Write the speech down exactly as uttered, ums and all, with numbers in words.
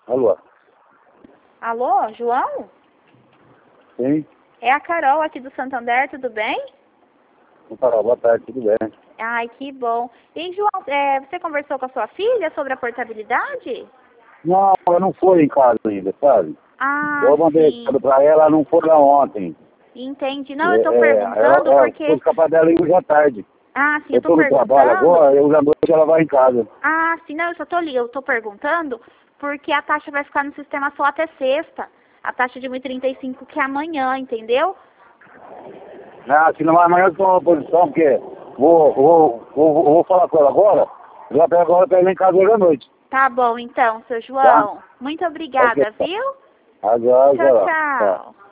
Alô? Alô, João? Sim? É a Carol aqui do Santander, tudo bem? Carol, boa tarde, tudo bem? Ai, que bom. E, João, é, você conversou com a sua filha sobre a portabilidade? Não, ela não foi em casa ainda, sabe? Ah, Eu mandei sim. recado pra ela, ela não foi lá ontem. Entendi. Não, eu tô É, é, perguntando ela, ela porque... foi capaz dela ir hoje à tarde. Ah, sim, eu Eu tô tô no trabalho perguntando... agora, eu à noite ela vai em casa. Ah, sim, não, eu só tô ali, eu tô perguntando porque a taxa vai ficar no sistema só até sexta. A taxa de um e trinta e cinco que é amanhã, entendeu? Ah, se não, amanhã eu tô na posição, porque vou, vou, vou, vou falar com ela agora, já pego agora pra ir lá em casa hoje à noite, Tá bom, então, seu tá? João. Muito Ok. obrigada, viu? Agora, Tchau, vai lá. Tá. tchau.